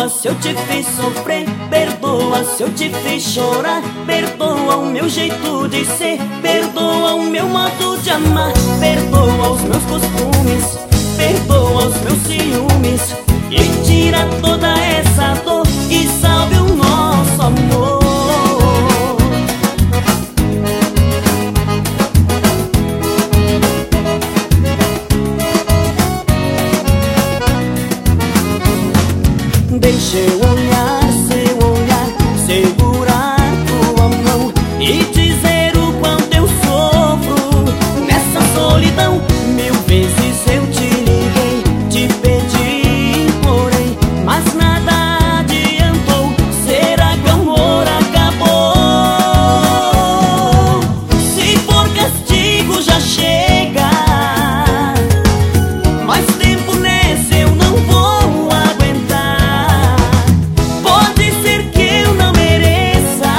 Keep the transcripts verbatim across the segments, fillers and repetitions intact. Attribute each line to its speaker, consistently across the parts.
Speaker 1: Perdoa se eu te fiz sofrer, perdoa se eu te fiz chorar, perdoa o meu jeito de ser, perdoa o meu modo de amar, perdoa os meus costumes, perdoa os meus ciúmes e tira toda essa dor e salve o nosso amor. Deixa eu olhar seu olhar, segurar tua mão e dizer o quanto eu sofro nessa solidão. Mil vezes eu te liguei, te pedi, porém, mas nada adiantou. Será que o amor acabou? Se for castigo já chega, mais tempo nesse eu não vou aguentar. Pode ser que eu não mereça,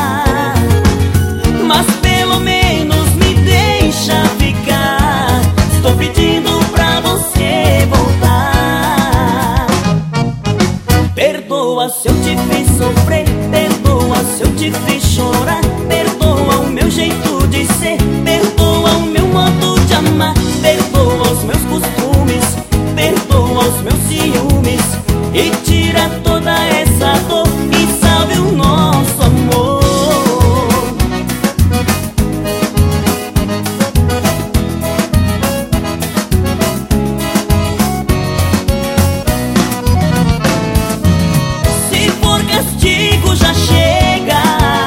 Speaker 1: mas pelo menos me deixa ficar. Estou pedindo pra você voltar. Perdoa se eu te fiz sofrer, perdoa se eu te fiz chorar, perdoa o meu jeito de ser, perdoa o meu modo de amar, perdoa os meus costumes, perdoa os meus ciúmes e tira toda essa dor e salve o nosso amor. Se for castigo já chega,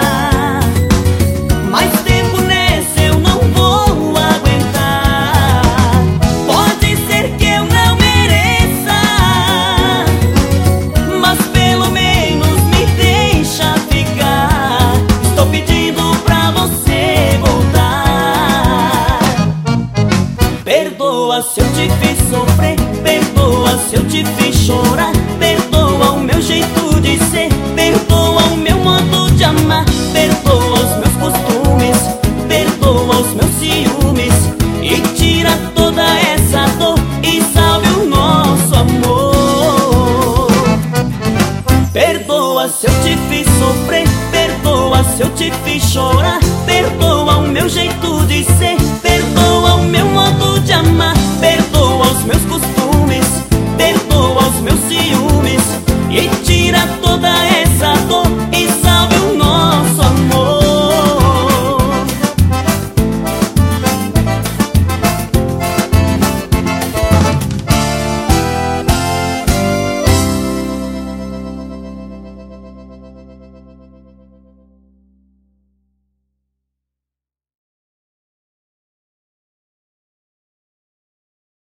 Speaker 1: mais tempo nesse eu não vou aguentar. Pode ser que eu não mereça, mas pelo menos me deixa ficar. Estou pedindo pra você voltar. Perdoa se eu te fiz sofrer, perdoa se eu te fiz chorar, perdoa o meu jeito de ser, perdoa o meu modo de amar, perdoa os meus costumes, perdoa os meus ciúmes e tira toda essa dor e salve o nosso amor. Perdoa se eu te fiz sofrer, perdoa se eu te fiz chorar, perdoa o meu jeito de ser,